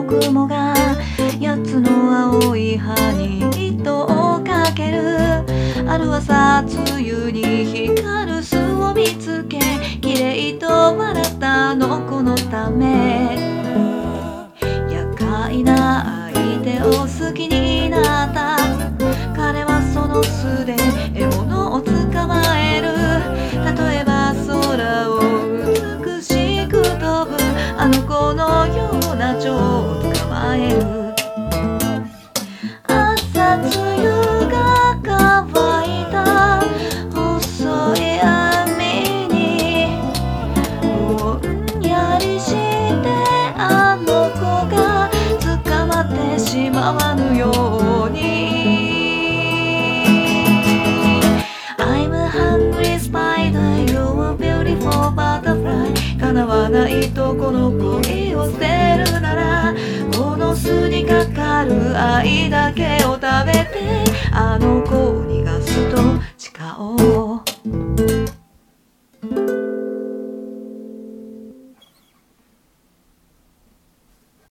の雲が8つの青い葉に糸をかける。ある朝梅雨に光る巣を見つけ、綺麗と笑ったあの子のため、厄介な相手を好きになった。彼はその巣で獲物を捕まえる。例えば空を美しく飛ぶあの子のような蝶を捕まえる。朝露が乾いた細い網にぼんやりしてあの子が捕まってしまわぬように。 I'm a hungry spider, you're a beautiful butterfly。 叶わないとこの恋を捨てるなら、この巣にかかる愛だけを食べてあの子に